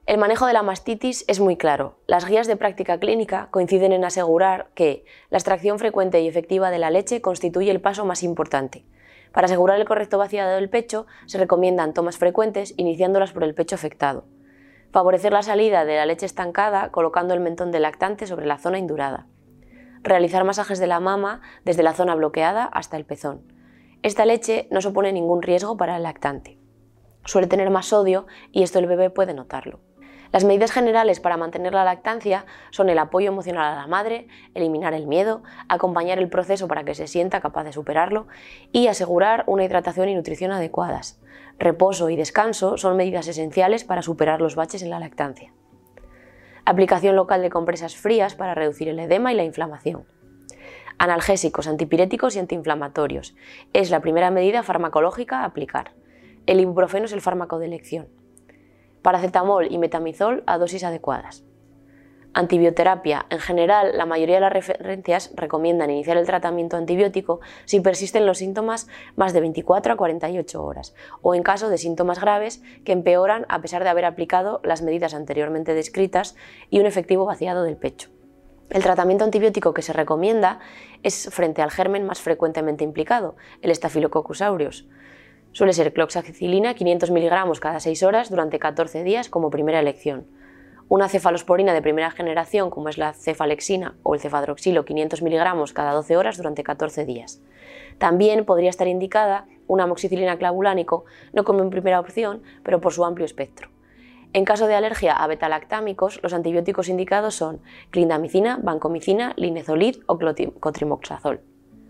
El manejo de la mastitis es muy claro. Las guías de práctica clínica coinciden en asegurar que la extracción frecuente y efectiva de la leche constituye el paso más importante. Para asegurar el correcto vaciado del pecho, se recomiendan tomas frecuentes iniciándolas por el pecho afectado. Favorecer la salida de la leche estancada colocando el mentón del lactante sobre la zona indurada. Realizar masajes de la mama desde la zona bloqueada hasta el pezón. Esta leche no supone ningún riesgo para el lactante. Suele tener más sodio y esto el bebé puede notarlo. Las medidas generales para mantener la lactancia son el apoyo emocional a la madre, eliminar el miedo, acompañar el proceso para que se sienta capaz de superarlo y asegurar una hidratación y nutrición adecuadas. Reposo y descanso son medidas esenciales para superar los baches en la lactancia. Aplicación local de compresas frías para reducir el edema y la inflamación. Analgésicos, antipiréticos y antiinflamatorios. Es la primera medida farmacológica a aplicar. El ibuprofeno es el fármaco de elección. Paracetamol y metamizol a dosis adecuadas. Antibioterapia. En general, la mayoría de las referencias recomiendan iniciar el tratamiento antibiótico si persisten los síntomas más de 24 a 48 horas o en caso de síntomas graves que empeoran a pesar de haber aplicado las medidas anteriormente descritas y un efectivo vaciado del pecho. El tratamiento antibiótico que se recomienda es frente al germen más frecuentemente implicado, el Staphylococcus aureus. Suele ser cloxacilina 500 mg cada 6 horas durante 14 días como primera elección. Una cefalosporina de primera generación como es la cefalexina o el cefadroxilo 500 mg cada 12 horas durante 14 días. También podría estar indicada una amoxicilina clavulánico, no como en primera opción, pero por su amplio espectro. En caso de alergia a betalactámicos, los antibióticos indicados son clindamicina, vancomicina, linezolid o cotrimoxazol.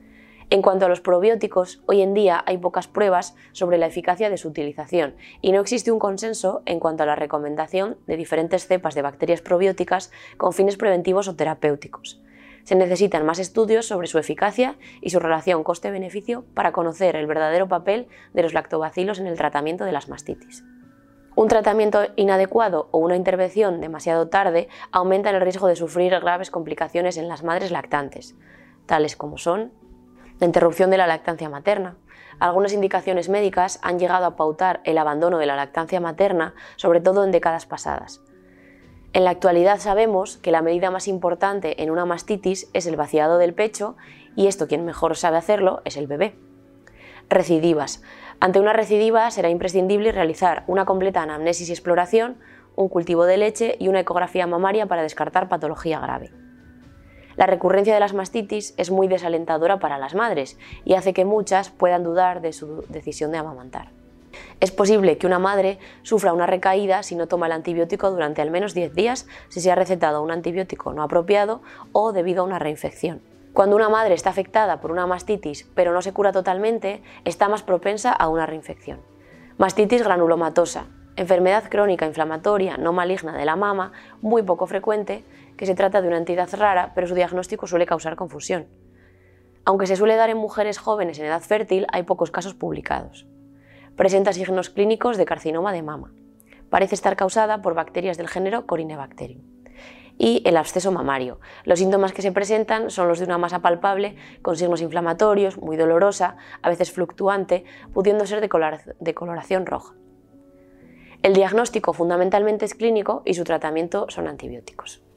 En cuanto a los probióticos, hoy en día hay pocas pruebas sobre la eficacia de su utilización y no existe un consenso en cuanto a la recomendación de diferentes cepas de bacterias probióticas con fines preventivos o terapéuticos. Se necesitan más estudios sobre su eficacia y su relación coste-beneficio para conocer el verdadero papel de los lactobacilos en el tratamiento de las mastitis. Un tratamiento inadecuado o una intervención demasiado tarde aumentan el riesgo de sufrir graves complicaciones en las madres lactantes, tales como son la interrupción de la lactancia materna. Algunas indicaciones médicas han llegado a pautar el abandono de la lactancia materna, sobre todo en décadas pasadas. En la actualidad sabemos que la medida más importante en una mastitis es el vaciado del pecho y esto quien mejor sabe hacerlo es el bebé. Recidivas. Ante una recidiva será imprescindible realizar una completa anamnesis y exploración, un cultivo de leche y una ecografía mamaria para descartar patología grave. La recurrencia de las mastitis es muy desalentadora para las madres y hace que muchas puedan dudar de su decisión de amamantar. Es posible que una madre sufra una recaída si no toma el antibiótico durante al menos 10 días si se ha recetado un antibiótico no apropiado o debido a una reinfección. Cuando una madre está afectada por una mastitis pero no se cura totalmente, está más propensa a una reinfección. Mastitis granulomatosa. Enfermedad crónica inflamatoria no maligna de la mama, muy poco frecuente, que se trata de una entidad rara, pero su diagnóstico suele causar confusión. Aunque se suele dar en mujeres jóvenes en edad fértil, hay pocos casos publicados. Presenta signos clínicos de carcinoma de mama. Parece estar causada por bacterias del género Corynebacterium. Y el absceso mamario. Los síntomas que se presentan son los de una masa palpable con signos inflamatorios, muy dolorosa, a veces fluctuante, pudiendo ser de coloración roja. El diagnóstico fundamentalmente es clínico y su tratamiento son antibióticos.